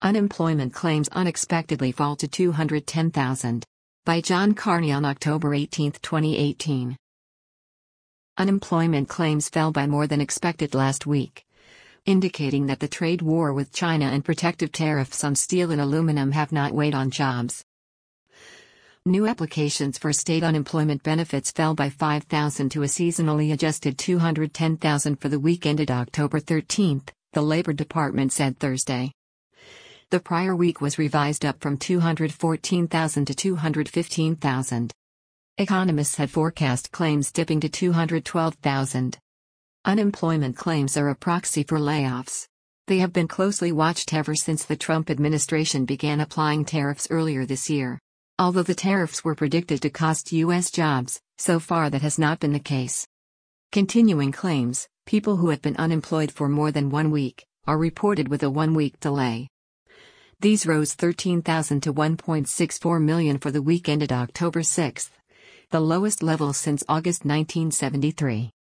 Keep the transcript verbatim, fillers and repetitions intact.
Unemployment claims unexpectedly fall to two hundred ten thousand. By John Carney on October eighteenth, twenty eighteen. Unemployment claims fell by more than expected last week, indicating that the trade war with China and protective tariffs on steel and aluminum have not weighed on jobs. New applications for state unemployment benefits fell by five thousand to a seasonally adjusted two hundred ten thousand for the week ended October thirteenth, the Labor Department said Thursday. The prior week was revised up from two hundred fourteen thousand to two hundred fifteen thousand. Economists had forecast claims dipping to two hundred twelve thousand. Unemployment claims are a proxy for layoffs. They have been closely watched ever since the Trump administration began applying tariffs earlier this year. Although the tariffs were predicted to cost U S jobs, so far that has not been the case. Continuing claims, people who have been unemployed for more than one week, are reported with a one-week delay. These rose thirteen thousand to one point six four million for the week ended October sixth, the lowest level since August nineteen seventy-three.